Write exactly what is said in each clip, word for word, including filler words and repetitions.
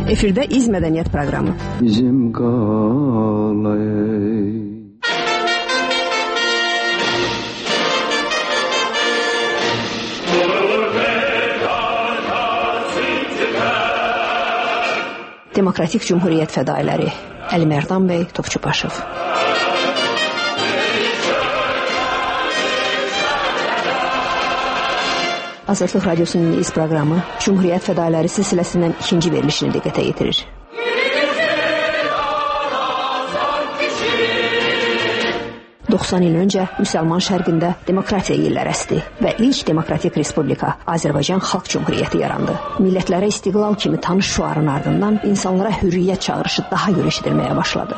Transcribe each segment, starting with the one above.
Efirdə İz Mədəniyyət proqramı. Bizim qalay. Demokratik Cumhuriyyət fədailəri Əlimərdan bəy Topçubaşov. Azadlıq Radiosunun İz proqramı Cumhuriyyət fədailəri silsiləsindən ikinci verilişini diqqətə yetirir. doxsan il öncə Müsəlman şərqində demokratiya yelləri əsdi və ilk demokratik respublika Azərbaycan Xalq Cumhuriyyəti yarandı. Millətlərə istiqlal kimi tanış şüarın ardından insanlara hürriyyət çağırışı daha gür eşidilməyə başladı.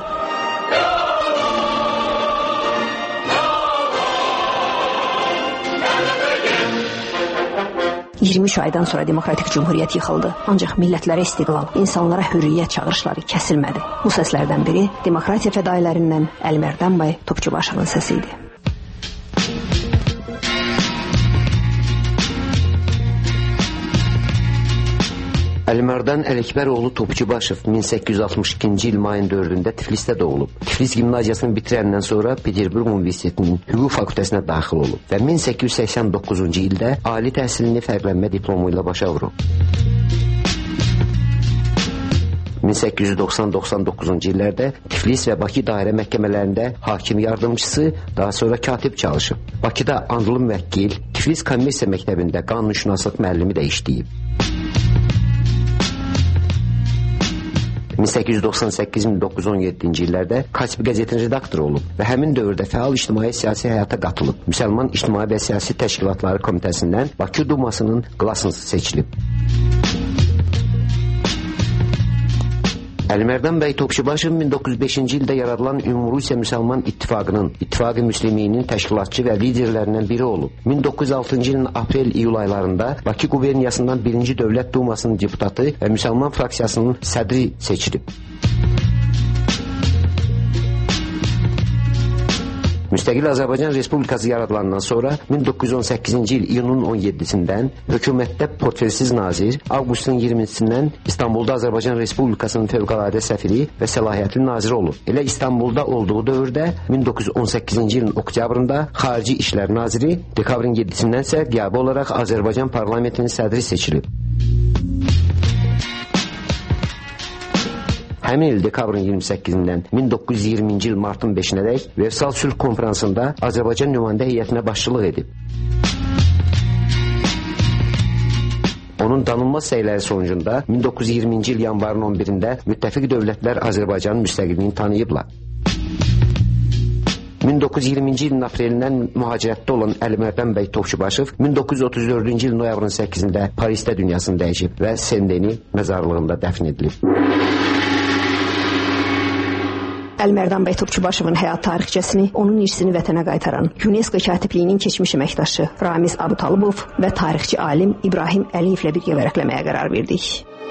iyirmi üç aydan sonra demokratik cumhuriyyət yıxıldı. Ancaq millətlərə istiqlal, insanlara hürriyyət çağırışları kəsilmədi. Bu səslərdən biri demokratiya fədailərindən Əlimərdan bəy Topçubaşovun səsi idi. Əlimərdan Ələkbəroğlu Topçubaşov min səkkiz yüz altmış ikinci il mayın dördündə Tiflisdə doğulub. Tiflis gimnaziyasını bitirəndən sonra Peterburq Universitetinin hüquq fakültəsinə daxil olub və min səkkiz yüz səksən doqquzuncu ildə ali təhsilini fərqlənmə diplomu ilə başa vurub. min səkkiz yüz doxsan doxsan doqquzuncu illərdə Tiflis və Bakı dairə məhkəmələrində hakim yardımcısı, daha sonra katib çalışıb. Bakıda andlı müvəkkil, Tiflis Kommersiya məktəbində qanunşünaslıq müəllimi də işləyib. min səkkiz yüz doxsan səkkiz min doqquz yüz on yeddinci illərdə Kaspi qəzetinin redaktoru olub və həmin dövrdə fəal ictimai-siyasi həyata qatılıb. Müsəlman İctimai və Siyasi Təşkilatları Komitəsindən Bakı Dumasının qlasınsı seçilib. Əlimərdan bəy Topçubaşov min doqquz yüz beşinci ildə yaradılan Ümumrusiya Müsəlman İttifaqının, İttifaqı Müsliminin təşkilatçı və liderlərindən biri olub. min doqquz yüz altıncı ilin aprel-iyul aylarında Bakı quberniyasından birinci Dövlət Dumasının deputatı və Müsəlman fraksiyasının sədri seçilib. Müstəqil Azərbaycan Respublikası yaradılandan sonra min doqquz yüz on səkkizinci il iyunun on yeddisindən hökumətdə portfelsiz nazir, avqustun iyirmisindən İstanbulda Azərbaycan Respublikasının fövqəladə səfiri və səlahiyyətli naziri olub. Elə İstanbulda olduğu dövrdə min doqquz yüz on səkkizinci ilin oktyabrında Xarici İşlər Naziri, dekabrın yeddisindən isə qiyabi olaraq Azərbaycan parlamentinin sədri seçilib. Həmin il dekabrın iyirmi səkkizindən min doqquz yüz iyirminci il martın beşinədək Versal Sülh Konferansında Azərbaycan nümayəndə heyətinə başçılıq edib. Onun danılmaz səyləri sonucunda min doqquz yüz iyirminci il yanvarın on birində müttəfiq dövlətlər Azərbaycanın müstəqilliyini tanıyıblar. min doqquz yüz iyirminci ilin aprelindən mühacirətdə olan Əlimərdan bəy Topçubaşov min doqquz yüz otuz dördüncü il noyabrın səkkizində Parisdə dünyasını dəyişib və Sendeni məzarlığında dəfn edilib. Əlimərdan bəy Topçubaşovun həyat tarixçəsini, onun irsini vətənə qaytaran UNESCO katibliyinin keçmiş əməkdaşı Ramiz Abutalıbov və tarixçi alim İbrahim Əliyevlə birgə vərəqləməyə qərar verdik.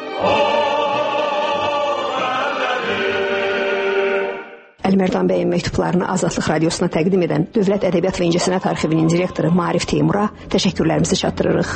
Əlimərdan bəyin məktublarını Azadlıq Radiosuna təqdim edən Dövlət Ədəbiyyat və İncəsənət Arxivinin direktoru Maarif Teymura təşəkkürlərimizi çatdırırıq.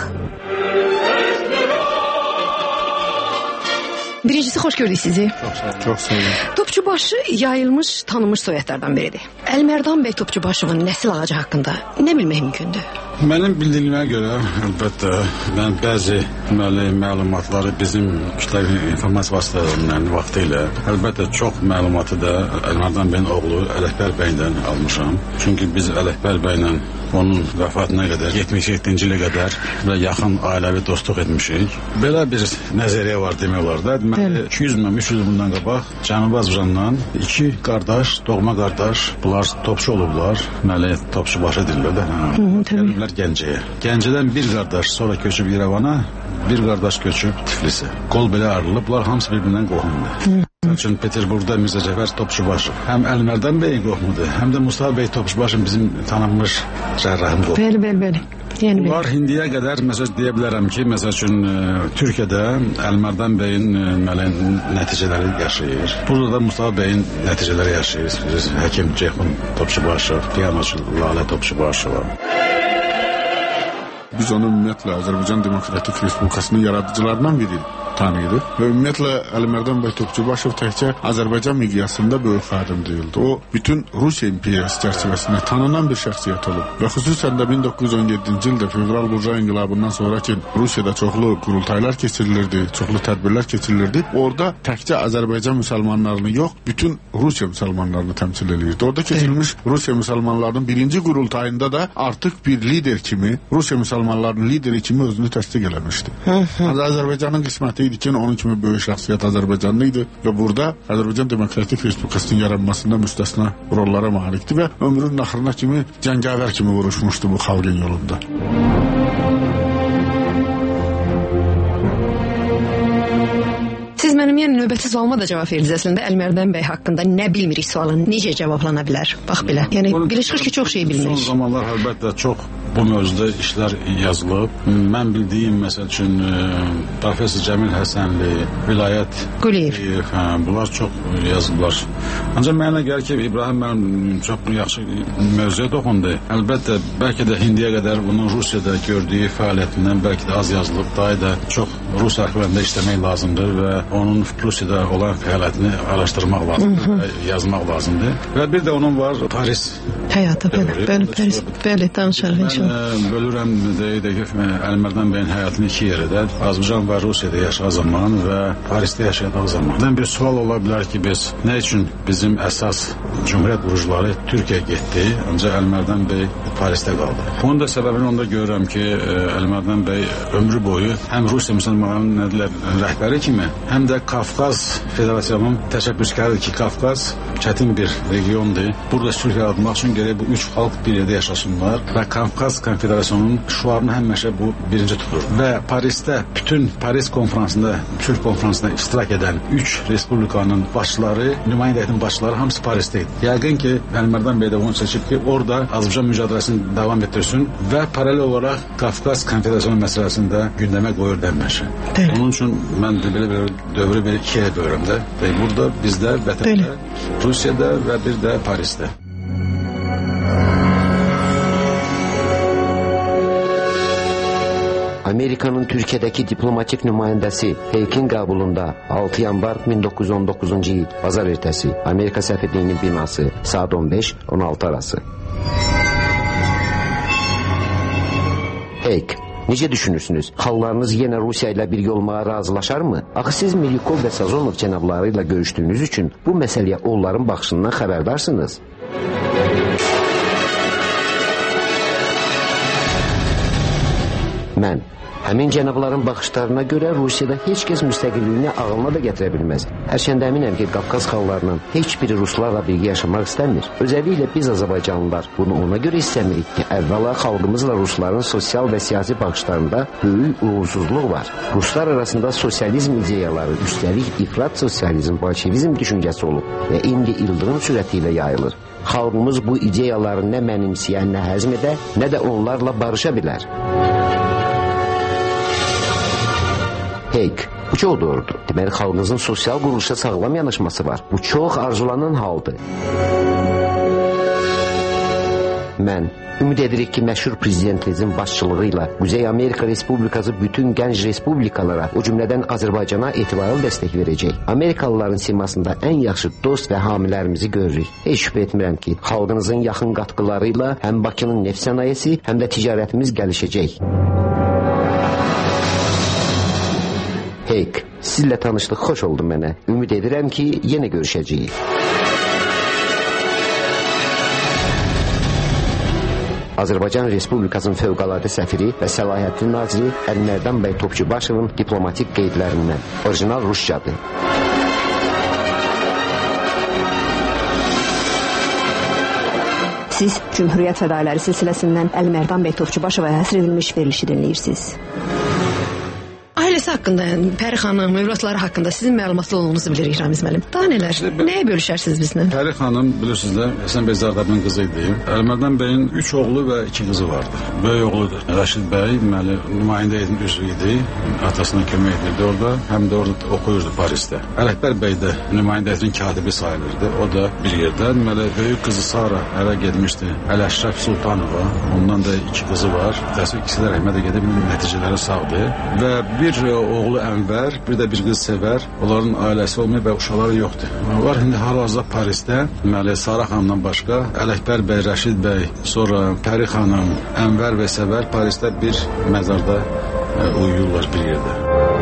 Birincisi, xoş gördük sizi. Çox sağ olun. Çox sağ olun. Topçubaşı yayılmış, tanınmış soyadlardan biridir. Əlimərdan bəy Topçubaşovun nəsil ağacı haqqında nə bilmək mümkündür? Mənim bildiyimə görə, əlbəttə, mən bəzi deməli, məlumatları bizim kütləvi informasiya vasitələrindən vaxtı ilə, əlbəttə, çox məlumatı da Əlimərdan bəyin oğlu Ələkbər bəydən almışam. Çünki biz Ələkbər bəylə onun vəfatına qədər, yetmiş yeddinci ilə qədər və yaxın ailəvi dostluq etmişik. Belə bir nəzəriyyə var demək olar da. Deməli, iki yüz min, üç yüz bundan qabaq Cənubi Azərbaycandan iki qardaş, doğma qardaş, bunlar topçu olublar. Deməli, Topçubaşı edirlər də. Gəlirlər Gəncəyə. Gəncədən bir qardaş sonra köçüb İrəvana, bir qardaş köçüb Tiflisə. Qol belə ayrılıblar, hamısı bir-birindən qohumdur. Çünki Peterburqda Mirzə Cəfər Topçubaşov həm Əlimərdan bəyin qohumudur, həm də Mustafa bəy Topçubaşov bizim tanınmış cərrahın qohumudur. Bəli, bəli, bəli. Yəni, bunlar indiyə qədər məsəl deyə bilərəm ki, məsəl üçün Türkiyədə Əlimərdan bəyin nəticələri yaşayır. Burada da Mustafa bəyin nəticələri yaşayır. Həkim Ceyhun Topçubaşov, pianoçu Lalə Topçubaşova. Biz onu ümumiyyətlə Azərbaycan Demokratik Respublikasının yaradıcılarından biridir. tanıyırıq. Və ümumiyyətlə Əlimərdan bəy Topçubaşov təkcə Azərbaycan miqyasında böyük xadim deyildi. O, bütün Rusiya imperiyası çərçivəsində tanınan bir şəxsiyyət olub. Və xüsusən də min doqquz yüz on yeddinci ildə fevral burjua inqilabından sonra ki, Rusiyada çoxlu qurultaylar keçirilirdi, çoxlu tədbirlər keçirilirdi. Orada təkcə Azərbaycan müsəlmanlarını yox, bütün Rusiya müsəlmanlarını təmsil edirdi. Orada keçirilmiş Rusiya müsəlmanlarının birinci qurultayında da artıq bir lider kimi, Rusiya müsəlmanlarının lideri kimi özünü təsdiq eləmişdi. Azərbaycanın qisməti idi ki, onun kimi böyük şəxsiyyət Azərbaycanlı idi və burada Azərbaycan Demokratik Respublikasının yaranmasında müstəsna rollara malikdir və ömrünün axırına kimi cəngavər kimi vuruşmuşdu bu xalqın yolunda. Siz mənim yəni növbəti sualıma da cavab verdiniz əslində. Əlimərdan bəy haqqında nə bilmirik sualın necə cavablana bilər? Bax belə. Yəni belə çıxır ki, çox şey bilmirik. Son zamanlar əlbəttə çox bu mövzuda işlər yazılıb. Mən bildiyim məsəl üçün professor Cəmil Həsənli, Vilayət Quliyev, hə, bunlar çox yazıblar. Ancaq mənə gəlir ki, İbrahim mənim çox yaxşı mövzuya toxundu. Əlbəttə, bəlkə də indiyə qədər bunun Rusiyada gördüyü fəaliyyətindən bəlkə də az yazılıb. Daha da çox Rus arxivlərində işləmək lazımdır və onun Rusiyada olan fəaliyyətini araşdırmaq lazımdır, yazmaq lazımdır. Və bir də onun var Paris həyatı, belə, belə, Paris, belə, danışarıq inşallah. Mən bölürəm, deyək ki, Əlimərdan bəyin həyatını iki yerdə, Azərbaycan və Rusiyada yaşadığı zaman və Parisdə yaşadığı zaman. Məndən bir sual ola bilər ki, biz nə üçün bizim əsas cümhuriyyət qurucuları Türkiyəyə getdi, ancaq Əlimərdan bəy Parisdə qaldı. Bunun da səbəbini onda görürəm ki, Əlimərdan bəy ömrü boyu həm Rusiya müsəlmanlarının rəhbəri kimi, həm də Qafqaz Federasiyonunun təşəbbüskarıdır ki, Qafqaz çətin bir regiondur. Burada sülh yaratmaq üçün gərək bu üç xalq bir yerdə yaşasınlar və Qafqaz Konfederasyonunun şüarını həmişə bu birinci tutur. Və Parisdə bütün Paris konferansında, sülh konferansında iştirak edən üç respublikanın başçıları, nümayəndə heyətinin başçıları hamısı Parisdə idi. Yəqin ki, Əlimərdan bəy də onu seçib ki, orada Azərbaycan mücadeləsini davam etdirsin və paralel olaraq Qafqaz Konfederasyonu məsələsini də gündəmə qoyur denməşi. Onun üçün mən də belə bir dövrü bir ikiyə bölürəm də. Və burada bizdə, vətəndə, Rusiyada və bir də Parisdə. Amerikanın Türkiyədəki diplomatik nümayəndəsi Heykin qəbulunda altı yanvar min doqquz yüz on doqquzuncu il bazar ertəsi Amerika səfirliyinin binası saat on beş on altı arası. Heyk, necə düşünürsünüz? Xalqlarınız yenə Rusiya ilə bir olmağa razılaşarmı? Axı siz Milyukov və Sazonov cənabları ilə görüşdüyünüz üçün bu məsələyə onların baxışından xəbərdarsınız. Mən həmin cənabların baxışlarına görə Rusiyada heç kəs müstəqilliyini ağılına da gətirə bilməz. Hərçəndə əminəm ki, Qafqaz xalqlarının heç biri Ruslarla birgə yaşamaq istəmir. Özəlliklə biz Azərbaycanlılar bunu ona görə istəmirik ki, əvvəla xalqımızla Rusların sosial və siyasi baxışlarında böyük uğursuzluq var. Ruslar arasında sosializm ideyaları, üstəlik ifrat sosializm, bolşevizm düşüncəsi olub və indi ildırım sürəti ilə yayılır. Xalqımız bu ideyaları nə mənimsəyən, nə həzm edə, nə də onlarla barışa bilər. Heyk, bu çox doğrudur. Deməli, xalqınızın sosial quruluşa sağlam yanaşması var. Bu çox arzulanan haldır. Mən ümid edirik ki, məşhur prezidentimizin başçılığı ilə Quzey Amerika Respublikası bütün gənc respublikalara, o cümlədən Azərbaycana etibarlı dəstək verəcək. Amerikalıların simasında ən yaxşı dost və hamilərimizi görürük. Heç şübhə etmirəm ki, xalqınızın yaxın qatqıları ilə həm Bakının neft sənayesi, həm də ticarətimiz gəlişəcək. Heyk, sizinlə tanışlıq xoş oldu mənə. Ümid edirəm ki, yenə görüşəcəyik. Azərbaycan Respublikasının fövqəladə səfiri və səlahiyyətli naziri Əlimərdan bəy Topçubaşovun diplomatik qeydlərindən. Orijinal ruscadır. Siz Cümhuriyyət Fədailəri silsiləsindən Əlimərdan bəy Topçubaşova həsr edilmiş verilişi dinləyirsiniz. Ailəsi haqqında, yəni Pəri xanım, övladları haqqında sizin məlumatlı olduğunuzu bilirik Ramiz müəllim. Daha nələr? İşte, nəyə bölüşərsiniz bizlə? Pəri xanım bilirsiniz də Həsən bəy Zardabın qızı idi. Əlimərdan bəyin üç oğlu və iki qızı vardı. Böyük oğlu Rəşid bəy deməli nümayəndə heyətinin üzvü idi. Atasına kömək edirdi orada, həm də orada oxuyurdu Parisdə. Ələkbər bəy də nümayəndə heyətinin katibi sayılırdı. O da bir yerdə. Deməli böyük qızı Sara ərə getmişdi. Əl-Əşrəf Sultanova. Ondan da iki qızı var. Təəssüf ikisi də rəhmətə gedib nəticələri sağdır və bir oğlu Ənvər, bir də bir qız sevər. Onların ailəsi olmayıb və uşaqları yoxdur. Onlar indi hal-hazırda Parisdə, deməli Sara xanımdan başqa Ələkbər bəy, Rəşid bəy, sonra Pəri xanım, Ənvər və Səvər Parisdə bir məzarda e, uyuyurlar bir yerdə.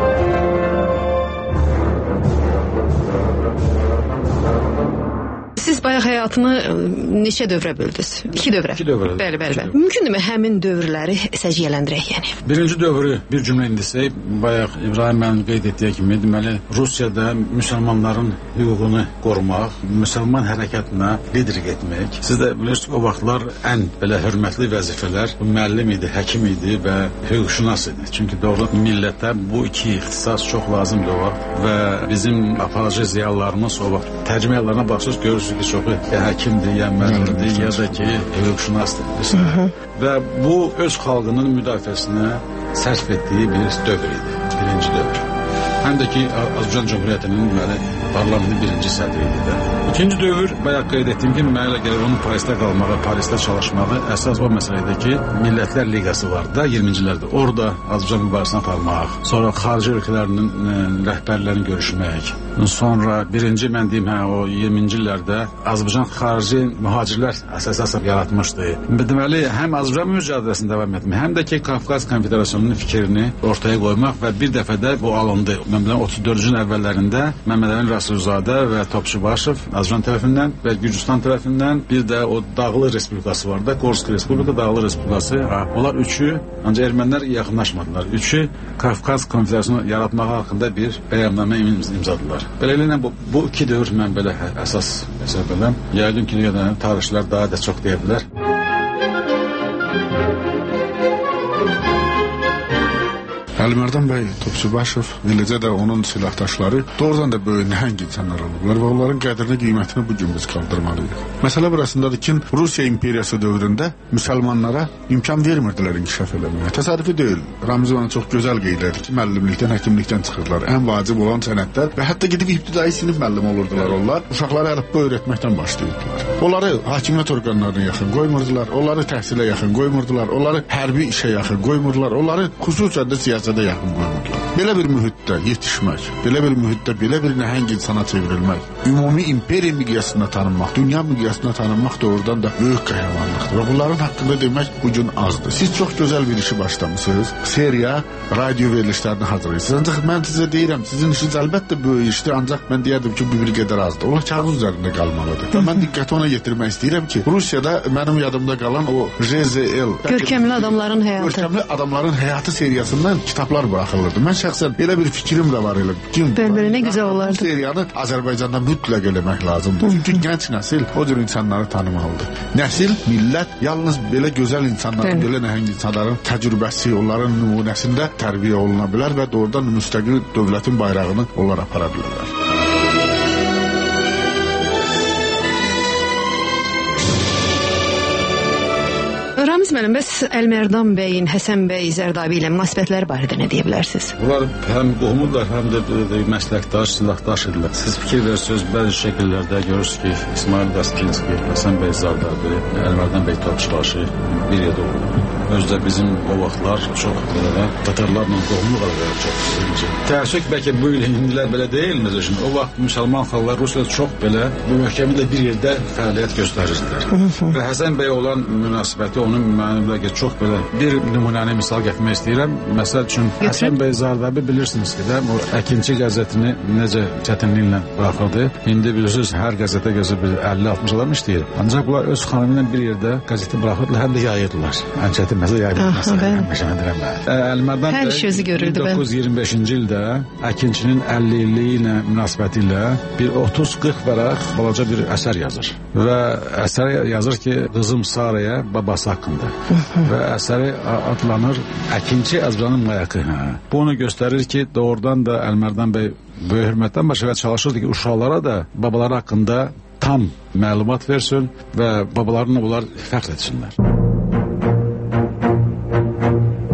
Siz bayaq həyatını neçə dövrə böldünüz? İki dövrə. İki dövrə. Bəli, bəli, bəli. Mümkündürmü həmin dövrləri səciyyələndirək, yəni? Birinci dövrü bir cümlə indisək, bayaq İbrahim müəllim qeyd etdiyi kimi, deməli Rusiyada müsəlmanların hüququnu qorumaq, müsəlman hərəkatına liderlik etmək. Siz də bilirsiniz ki, o vaxtlar ən belə hörmətli vəzifələr müəllim idi, həkim idi və hüquqşünas idi. Çünki doğru millətə bu iki ixtisas çox lazımdır o vaxt və bizim aparıcı ziyalılarımız o vaxt tərcümə yollarına baxsınız, görürsünüz ki, çoxu ya həkimdir, ya müəllimdir, ya da ki, hüquqşünasdır. Və bu öz xalqının müdafiəsinə sərf etdiyi bir dövr idi, birinci dövr. Həm də ki, Azərbaycan Cumhuriyyətinin deməli parlamentin birinci sədri idi də. İkinci dövr, bayaq qeyd etdiyim kimi, mənə gəlir onun Parisdə qalmağı, Parisdə çalışmağı əsas o məsələdir ki, Millətlər Liqası var da iyirminci illərdə. Orada Azərbaycan mübarizəsini aparmaq, sonra xarici ölkələrinin rəhbərlərini görüşmək, sonra birinci mən deyim, hə, o iyirminci illərdə Azərbaycan xarici mühacirlər əsasası yaratmışdı. Deməli, həm Azərbaycan mücadeləsini davam etmək, həm də ki, Qafqaz Konfederasiyonunun fikrini ortaya qoymaq və bir dəfə də bu alındı. Mən bilən otuz dördüncü ilin əvvəllərində Məmməd Əmin Rasulzadə və Topçubaşov Azərbaycan tərəfindən və Gürcüstan tərəfindən, bir də o Dağlı Respublikası var da, Qorsk Respublika, Dağlı Respublikası. Onlar üçü, ancaq ermənilər yaxınlaşmadılar. Üçü Qafqaz Konfederasiyonu yaratmaq haqqında bir bəyannamə imzaladılar. Beləliklə bu, bu iki dövr mən belə əsas hesab edirəm. Yəqin ki, tarixçilər daha da çox deyə bilər. Əlimərdan bəy Topçubaşov, eləcə də onun silahdaşları doğrudan da böyük nəhəng insanlar olublar və onların qədrini, qiymətini bu gün biz qaldırmalıyıq. Məsələ burasındadır ki, Rusiya imperiyası dövründə müsəlmanlara imkan vermirdilər inkişaf eləməyə. Təsadüfi deyil. Ramiz bana çox gözəl qeyd edir ki, müəllimlikdən, həkimlikdən çıxırlar. Ən vacib olan sənədlər və hətta gedib ibtidai sinif müəllim olurdular onlar. Uşaqlara əlifba öyrətməkdən başlayırdılar. Onları hakimiyyət orqanlarına yaxın qoymurdular, onları təhsilə yaxın qoymurdular, onları hərbi işə yaxın qoymurdular, onları xüsusən də siyasətə da yaxın qoymurdular. Belə bir mühitdə yetişmək, belə bir mühitdə belə bir nəhəng insana çevrilmək, ümumi imperiya miqyasında tanınmaq, dünya miqyasında tanınmaq doğrudan da böyük qəhrəmanlıqdır və bunların haqqında demək bugün azdır. Siz çox gözəl bir işi başlamışsınız, seriya, radio verilişlərini hazırlayırsınız. Ancaq mən sizə deyirəm, sizin işiniz əlbəttə böyük işdir, ancaq mən deyərdim ki, bu bir qədər azdır. Onlar kağız üzərində qalmalıdır. Və mən diqqəti ona yetirmək istəyirəm ki, Rusiyada mənim yadımda qalan o J Z L, Görkəmli adamların həyatı, Görkəmli adamların həyatı seriyasından kitablar buraxılırdı. Mən şəxsən belə bir fikrim də var elə. Belə nə gözəl olardı. Bu seriyanı Azərbaycanda mütləq eləmək lazımdır. Çünki gənc nəsil o cür insanları tanımalıdır. Nəsil, millət yalnız belə gözəl insanların, belə nəhəng insanların təcrübəsi, onların nümunəsində tərbiyə oluna bilər və doğrudan müstəqil dövlətin bayrağını onlar apara bilərlər. Ramiz müəllim, bəs Əlmərdan bəyin Həsən bəy Zərdabi ilə münasibətləri barədə nə deyə bilərsiniz? Bunlar həm qohumudlar, həm də, də məsləkdaş, silahdaş idilər. Siz fikir verirsiniz, bəzi şəkillərdə görürsünüz ki, İsmail Daskinski, Həsən bəy Zərdabi, Əlmərdan bəy Topçubaşı bir yerdə olurlar. Özdə bizim o vaxtlar çox belə Tatarlarla qohumluq əlaqələri çox birinci. Təəssüf bəlkə bu il hindilər belə deyilmir. O vaxt müsəlman xalqlar Rusiyada çox belə bu möhkəmliklə bir yerdə fəaliyyət göstərirdilər. Və Həsən bəy olan münasibəti onun mənimlə çox belə bir nümunəni misal gətirmək istəyirəm. Məsəl üçün Həsən bəy Zərdabi bilirsiniz ki, də bu Əkinçi qəzetini necə çətinliklə buraxırdı. İndi bilirsiniz hər qəzetə gözü bir əlli altmış adam işləyir. Ancaq bunlar öz xanımıyla bir yerdə qəzeti buraxırdılar, həm də yayırdılar. Ən çətin məsələ yaymaq məsələdir. Əlmərdan hər sözü görürdü. min doqquz yüz iyirmi beşinci ildə Əkinçinin əlli illiyi ilə münasibəti ilə bir otuz qırx vərəq balaca bir əsər yazır. Və əsər yazır ki, qızım Saraya babası haqqında. Və əsəri adlanır Əkinçi Azərbaycanın mayakı. Bu onu göstərir ki, doğrudan da Əlmərdan bəy böyük hörmətdən başqa çalışırdı ki, uşaqlara da babaları haqqında tam məlumat versin və babalarına bunlar fəxr etsinlər.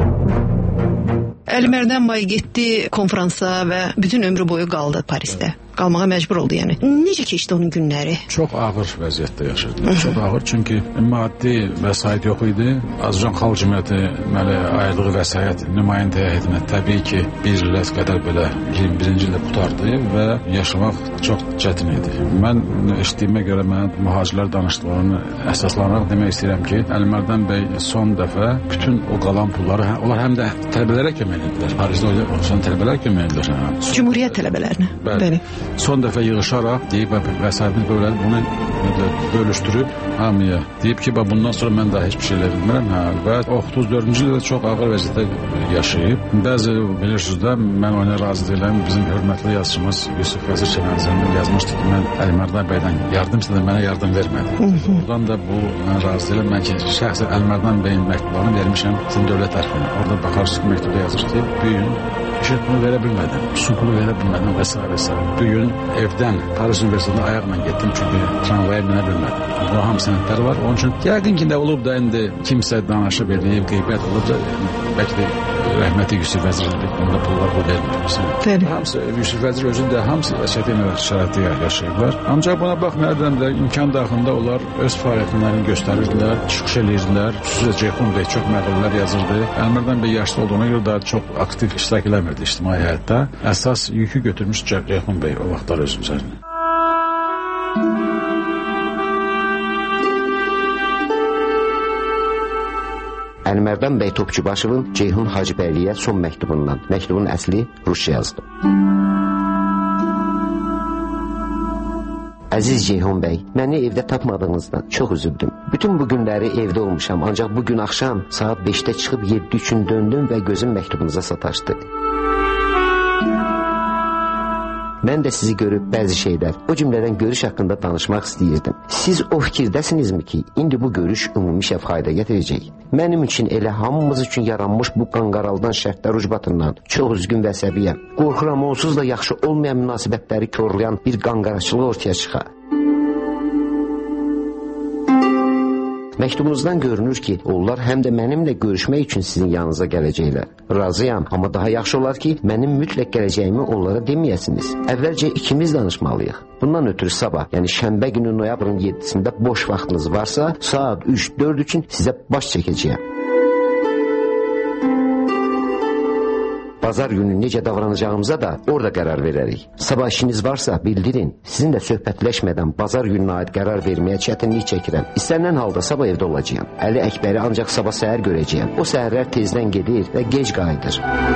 Əlmərdan bəy getdi konfransa və bütün ömrü boyu qaldı Parisdə. qalmağa məcbur oldu yəni. Necə keçdi onun günləri? Çox ağır vəziyyətdə yaşadılar. Çox ağır, çünki maddi vəsait yox idi. Azərbaycan Xalq Cümhuriyyəti deməli ayırdığı vəsait nümayəndə heyətinə təbii ki bir il qədər belə iyirmi birinci ildə qutardı və yaşamaq çox çətin idi. Mən eşitdiyimə görə mən mühacirlər danışdıqlarını əsaslanaraq demək istəyirəm ki, Əlimərdan bəy son dəfə bütün o qalan pulları, hə, onlar həm də tələbələrə kömək edildilər. Parisdə olsan tələbələr kömək edildilər. Hə. Cümhuriyyət tələbələrinə. Bəli. Bəli. Son dəfə yığışaraq deyib vəsaitimiz böyle bunu bölüşdürüb hamıya deyib ki, bundan sonra mən daha heç bir şeylər bilmirəm. Hə. Və otuz dördüncü ildə çox ağır vəziyyətdə yaşayıb. Bəzi bilirsiniz də mən ona razı deyiləm. Bizim hörmətli yazıçımız Yusuf Vəzir Çəmənzəmin yazmışdı ki, mən Əlimərdan bəydən yardım istədim, mənə yardım vermədi. Oradan da bu mən razı deyiləm. Mən ki, şəxsən Əlimərdan bəyin məktublarını vermişəm sizin dövlət tərəfinə. Orada baxarsınız ki, məktubda yazır ki, bu gün işıq bunu verə bilmədim, su pulu verə bilmədim və s. və s. Bu gün evdən Paris Universitetində ayaqla getdim, çünki tramvaya minə bilmədim. Bu hamı sənədləri var. Onun üçün yəqin ki, nə olub da indi kimsə danışıb edib, qeybət olub da bəlkə də rəhməti Yusuf Vəzir onda pullar bu vermir. Hamısı Yusuf Vəzir özü də hamısı çətin şəraitdə yaşayırlar. Ancaq buna baxmayaraq da imkan daxilində onlar öz fəaliyyətlərini göstərirdilər, çıxış edirdilər. Xüsusilə Ceyhun bəy çox məqalələr yazırdı. Əlimərdan bəy yaşlı olduğuna görə daha çox aktiv iştirak eləmirdi ictimai həyatda. Əsas yükü götürmüş Ceyhun bəy o vaxtlar öz üzərinə. Əlimərdan bəy Topçubaşovun Ceyhun Hacıbəyliyə son məktubundan. Məktubun əsli Rusça yazdı. Əziz Ceyhun bəy, məni evdə tapmadığınızdan çox üzüldüm. Bütün bu günləri evdə olmuşam, ancaq bugün axşam saat beşdə çıxıb yeddi üçün döndüm və gözüm məktubunuza sataşdı. Mən də sizi görüb bəzi şeylər, o cümlədən görüş haqqında danışmaq istəyirdim. Siz o fikirdəsinizmi ki, indi bu görüş ümumi şəf fayda gətirəcək? Mənim üçün elə hamımız üçün yaranmış bu qanqaraldan şərtlər ucbatından çox üzgün və səbiyyəm. Qorxuram onsuz da yaxşı olmayan münasibətləri korlayan bir qanqaraçılıq ortaya çıxa. Məktubunuzdan görünür ki, onlar həm də mənimlə görüşmək üçün sizin yanınıza gələcəklər. Razıyam, amma daha yaxşı olar ki, mənim mütləq gələcəyimi onlara deməyəsiniz. Əvvəlcə ikimiz danışmalıyıq. Bundan ötürü sabah, yəni şənbə günü noyabrın yeddisində boş vaxtınız varsa, saat üç dörd üçün sizə baş çəkəcəyəm. Bazar günü necə davranacağımıza da orada qərar verərik. Sabah işiniz varsa bildirin. Sizinlə söhbətləşmədən bazar gününə aid qərar verməyə çətinlik çəkirəm. İstənilən halda sabah evdə olacağam. Əli Əkbəri ancaq sabah səhər görəcəyəm. O səhərlər tezdən gedir və gec qayıdır.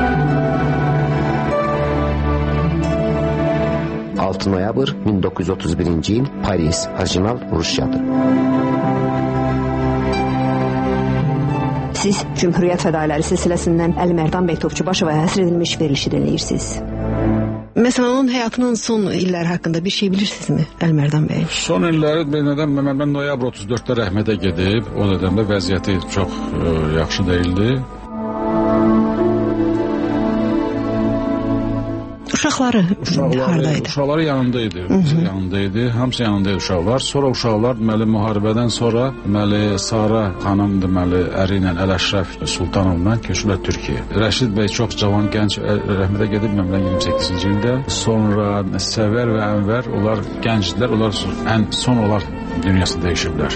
altı noyabr min doqquz yüz otuz birinci il, Paris. Orijinal Rusçadır. Siz Cümhuriyyət Fədailəri silsiləsindən Əlimərdan bəy Topçubaşova həsr edilmiş verilişi dinləyirsiniz. Məsələn, onun həyatının son illəri haqqında bir şey bilirsinizmi Əlimərdan bəy? Son illəri məndən mən noyabr otuz dörddə rəhmətə gedib, o dövrdə vəziyyəti çox ə, yaxşı deyildi. Uşaqları haradaydı? Uşaqları yanındaydı. yanındaydı. Hamısı yanındaydı uşaqlar. Sonra uşaqlar deməli müharibədən sonra deməli Sara xanım deməli əri ilə Əl-Əşrəf Sultanovla köçürlər Türkiyəyə. Rəşid bəy çox cavan, gənc rəhmətə gedib məndən iyirmi səkkizinci ildə. Sonra Səvər və Ənvər onlar gəncdilər. Onlar ən son onlar dünyasını dəyişiblər.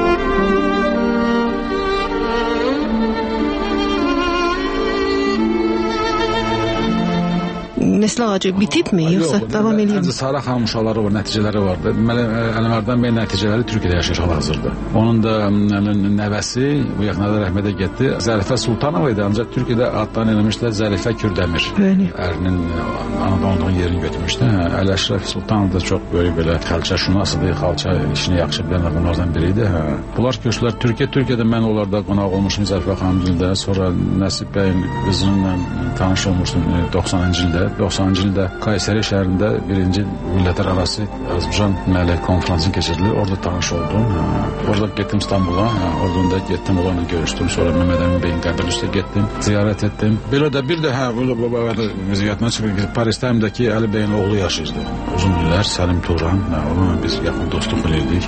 Nəsl ağacı bitibmi, yoxsa davam edir? Əncə Sara xanım uşaqları var, nəticələri var. Deməli, Əlimərdan bəy nəticələri Türkiyədə yaşayır hal-hazırda. Onun da nəvəsi bu yaxınlarda rəhmətə getdi. Zərifə Sultanova idi, ancaq Türkiyədə adlarını eləmişdilər Zərifə Kürdəmir. Bəli. Ərinin anadan yerini götürmüşdü. Əl-Əşrəf Sultanov da çox böyük belə xalça şünasıdır, xalça işini yaxşı bilən bunlardan biri idi. Hə. Bunlar köçdülər Türkiyə. Türkiyədə mən onlarda qonaq olmuşum Zərifə xanımgildə. Sonra Nəsib bəyin qızınla tanış olmuşdum doxsanıncı ildə. doxsanıncı ildə Kayseri şəhərində birinci millətlər arası Azərbaycan deməli konfransını keçirilir. Orada tanış oldum. Orada getdim İstanbula. Oradan da getdim onlarla görüşdüm. Sonra Mehmet Əmin bəyin qəbri üstə getdim, ziyarət etdim. Belə də bir də hə burada baba ziyarətinə çıxıb Parisdə həmdəki Əli bəyin oğlu yaşayırdı. Uzun illər Səlim Turan, onunla biz yaxın dostluq bilirdik.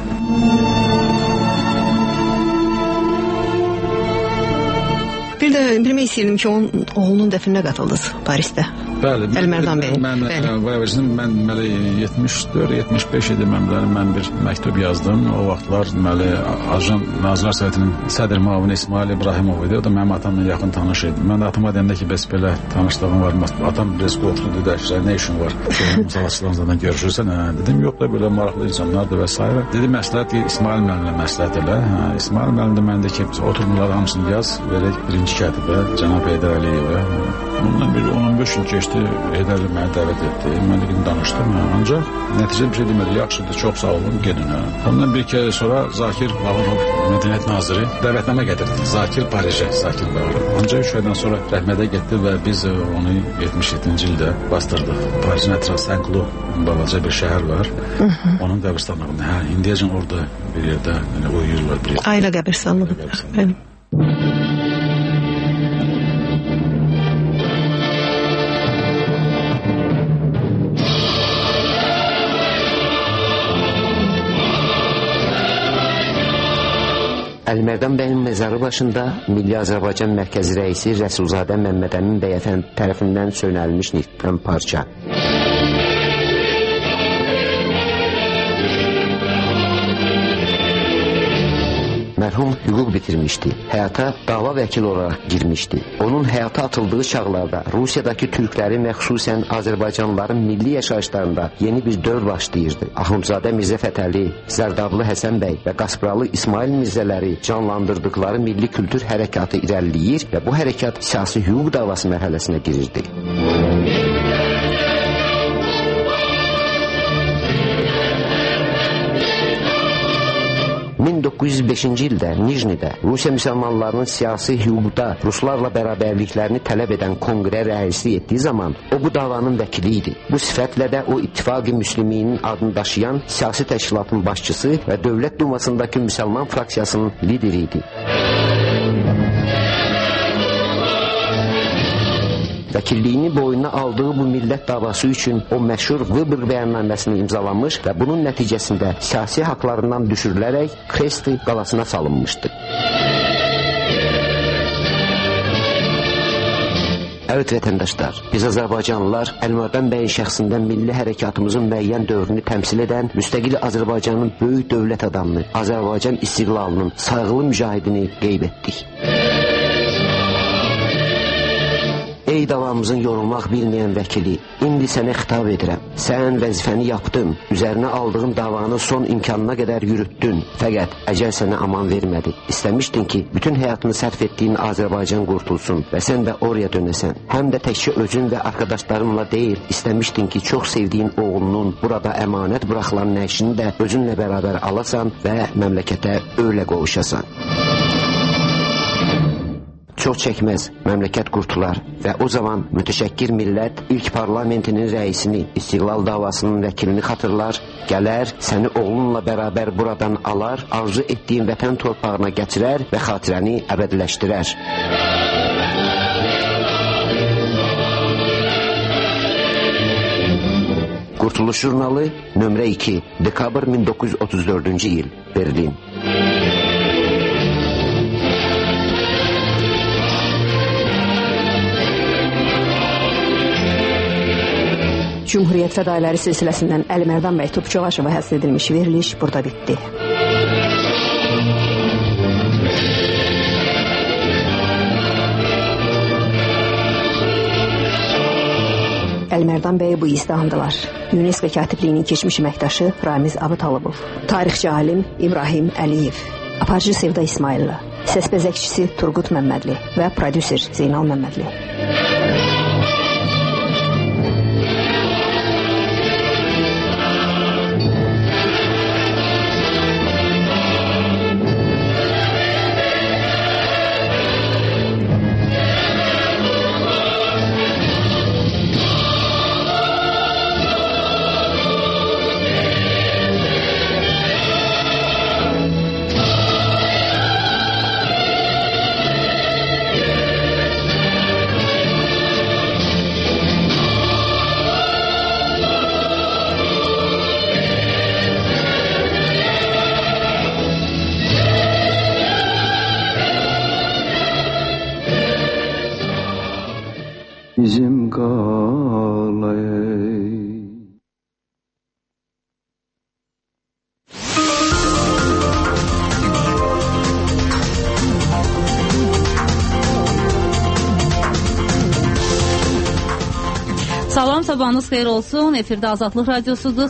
Bir də bilmək istəyirdim ki, onun oğlunun dəfninə qatıldınız Parisdə. Bəli. Əlimərdan bəy. Mən Vəvəcinin mən deməli yetmiş dörd yetmiş beş idi mən bilərəm, mən bir məktub yazdım. O vaxtlar deməli Azərbaycan Nazirlər Sovetinin sədr müavini İsmail İbrahimov idi. O da mənim atamla yaxın tanış idi. Mən atama deyəndə ki, bəs belə tanışlığım var. Atam biraz qorxdu, dedi ki, nə işin var? Müsavatçılarla görüşürsən, hə, dedim, yox da belə maraqlı insanlardır və s. Dedi, məsləhət İsmail müəllimlə məsləhət elə. Hə, İsmail müəllim də məndə ki, oturumları hamısını yaz, verək birinci katibə Cənab Heydər Əliyevə. Ondan bir on on beş il keçdi, Heydər Əliyev məni dəvət etdi. Mən də danışdım, hə. Ancaq nəticə bir şey demədi, yaxşıdır, çox sağ olun, gedin. Hə. Ondan bir kere sonra Zakir Bağırov, Mədəniyyət Naziri dəvətnamə gətirdi. Zakir Parijə, Zakir Bağırov. Ancaq üç aydan sonra rəhmətə getdi və biz onu yetmiş yeddinci ildə bastırdıq. Parijin ətrafı Saint-Cloud balaca bir şəhər var. Hı -hı. Onun qəbirstanlığında. Hə, indiyəcən orada bir yerdə yəni, uyuyurlar bir yerdə. Ailə qəbirstanlığı. Bəli. Əlimərdan bəyin məzarı başında Milli Azərbaycan Mərkəzi rəisi Rəsulzadə Məmməd Əmin bəy əfəndi tərəfindən söynəlmiş nitqdən parça. Mərhum hüquq bitirmişdi. Həyata dava vəkili olaraq girmişdi. Onun həyata atıldığı çağlarda Rusiyadakı türklərin və xüsusən Azərbaycanlıların milli yaşayışlarında yeni bir dövr başlayırdı. Axundzadə Mirzə Fətəli, Zərdablı Həsən bəy və Qaspralı İsmail Mirzələri canlandırdıqları milli kültür hərəkatı irəliləyir və bu hərəkat siyasi hüquq davası mərhələsinə girirdi. min doqquz yüz beşinci ildə Nijnidə Rusiya müsəlmanlarının siyasi hüquqda Ruslarla bərabərliklərini tələb edən konqrə rəislik etdiyi zaman o bu davanın vəkili idi. Bu sifətlə də o İttifaqı Müsliminin adını daşıyan siyasi təşkilatın başçısı və Dövlət Dumasındakı müsəlman fraksiyasının lideri idi. Vəkilliyini boynuna aldığı bu millət davası üçün o məşhur Vıbrq bəyannaməsini imzalamış və bunun nəticəsində siyasi haqlarından düşürülərək Kresti qalasına salınmışdı. Evet vətəndaşlar, biz Azərbaycanlılar Əlimərdan bəyin şəxsində milli hərəkatımızın müəyyən dövrünü təmsil edən müstəqil Azərbaycanın böyük dövlət adamını, Azərbaycan istiqlalının sayğılı mücahidini qeyd etdik. Ey davamızın yorulmaq bilməyən vəkili, indi sənə xitab edirəm. Sən vəzifəni yapdın, üzərinə aldığın davanı son imkanına qədər yürütdün. Fəqət əcəl sənə aman vermədi. İstəmişdin ki, bütün həyatını sərf etdiyin Azərbaycan qurtulsun və sən də oraya dönəsən. Həm də təkcə özün və arkadaşlarınla deyil, istəmişdin ki, çox sevdiyin oğlunun burada əmanət buraxılan nəşini də özünlə bərabər alasan və məmləkətə öyle qovuşasan. Çox çəkməz, məmləkət qurtular və o zaman mütəşəkkir millət ilk parlamentinin rəisini, istiqlal davasının vəkilini xatırlar, gələr, səni oğlunla bərabər buradan alar, arzu etdiyin vətən torpağına gətirər və xatirəni əbədiləşdirər. Qurtuluş jurnalı, nömrə iki, dekabr min doqquz yüz otuz dördüncü il, Berlin. Cumhuriyyət fədailəri silsiləsindən Əlimərdan bəy Topçuğaşova həsr edilmiş veriliş burada bitdi. Əlimərdan bəy bu izdihamdılar. UNESCO katibliyinin keçmiş əməkdaşı Ramiz Abıtalıbov, tarixçi alim İbrahim Əliyev, aparıcı Sevda İsmailova, səs bəzəkçisi Turqut Məmmədli və prodüser Zeynal Məmmədli. Bizim Salam, sabahınız xeyir olsun. Efirdə Azadlıq Radiosudur.